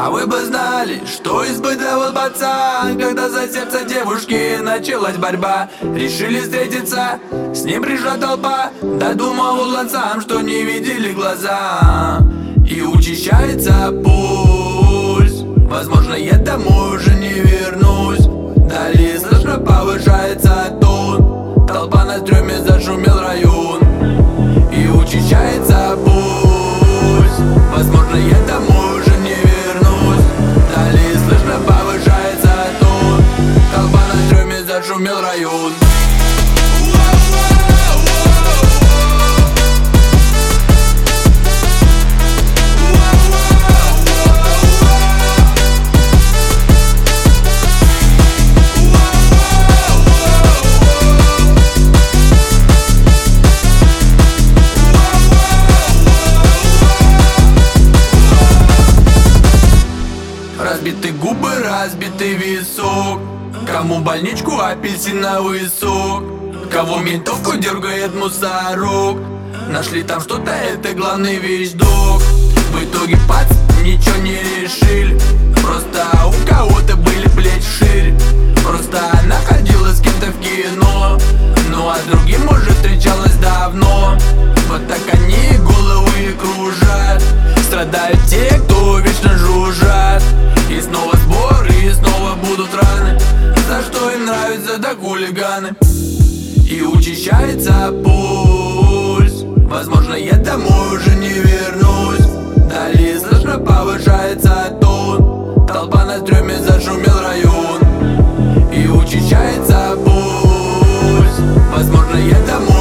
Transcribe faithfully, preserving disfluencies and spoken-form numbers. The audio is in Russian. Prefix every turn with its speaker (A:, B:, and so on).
A: А вы бы знали, что испытывал пацан, когда за сердце девушки началась борьба. Решили встретиться, с ним пришла толпа, додумал он сам, что не видели глаза. И учащается пульс, возможно, я домой уже не вернусь. Далее слышно повышается тон, толпа на стреме, зашумел район. И учащается пульс, возможно, я домой уже не вернусь. Далее слышно повышается тон, толпа на стреме, зашумел район. Разбиты губы, разбитый висок, кому больничку апельсиновый сок, кого ментовку дергает мусорок. Нашли там что-то, это главный вещдок. В итоге пац, ничего не решили, просто у кого-то были плечи шире. Просто она ходила с кем-то в кино, ну а другим может встречалась давно. Вот так они головы кружат, страдают те, кто вечно жужжат. И снова сбор, и снова будут раны, за что им нравятся так хулиганы. И учащается пульс, возможно, я домой уже не вернусь. Далее слышно повышается тон, толпа на стреме, зашумел район. И учащается пульс, возможно, я домой